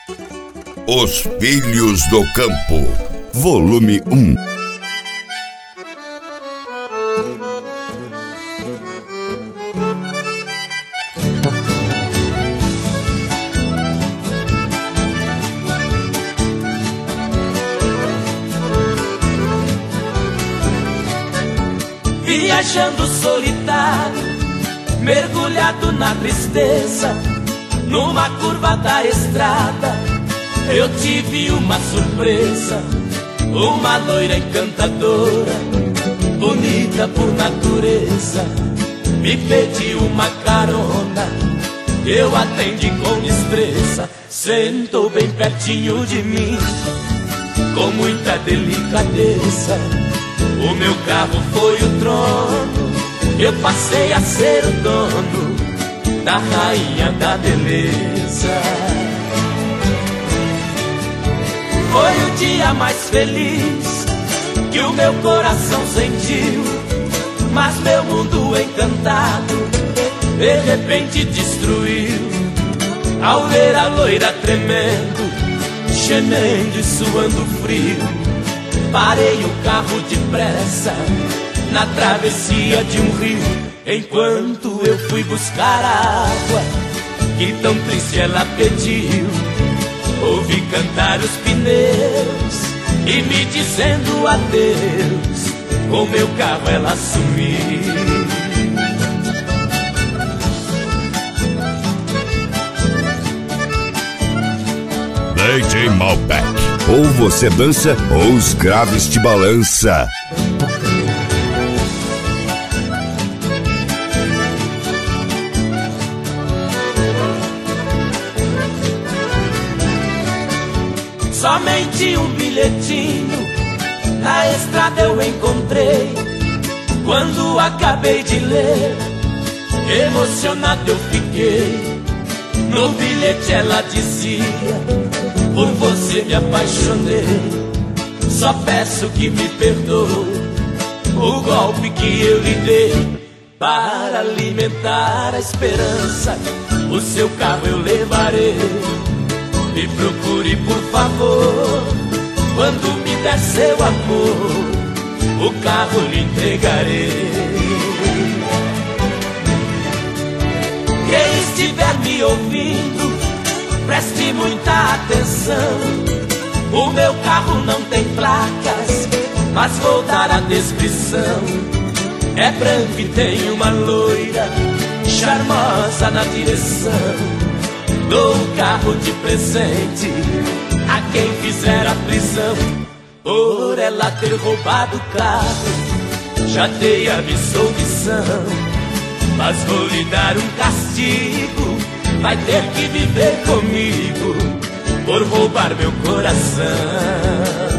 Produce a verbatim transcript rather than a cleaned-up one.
Os Filhos do Campo, volume um. Viajando solitário, mergulhado na tristeza, numa curva da estrada, eu tive uma surpresa. Uma loira encantadora, bonita por natureza, me pediu uma carona, eu atendi com destreza. Sentou bem pertinho de mim, com muita delicadeza. O meu carro foi o trono, eu passei a ser o dono da rainha da beleza. Foi o dia mais feliz que o meu coração sentiu, mas meu mundo encantado de repente destruiu. Ao ver a loira tremendo, gemendo e suando frio, parei o carro depressa na travessia de um rio, enquanto eu fui buscar a água que tão triste ela pediu. Ouvi cantar os pneus e me dizendo adeus, com meu carro ela sumiu. D J Malbec, ou você dança ou os graves te balança. Somente um bilhetinho na estrada eu encontrei. Quando acabei de ler, emocionado eu fiquei. No bilhete ela dizia: por você me apaixonei, só peço que me perdoe o golpe que eu lhe dei. Para alimentar a esperança, o seu carro eu levarei. Me procure por favor, quando me der seu amor, o carro lhe entregarei. Quem estiver me ouvindo, preste muita atenção. O meu carro não tem placas, mas vou dar a descrição. É branco e tem uma loira charmosa na direção. Dou o carro de presente a quem fizer a prisão, por ela ter roubado o carro. Já dei a absolvição, mas vou lhe dar um castigo. Vai ter que viver comigo por roubar meu coração.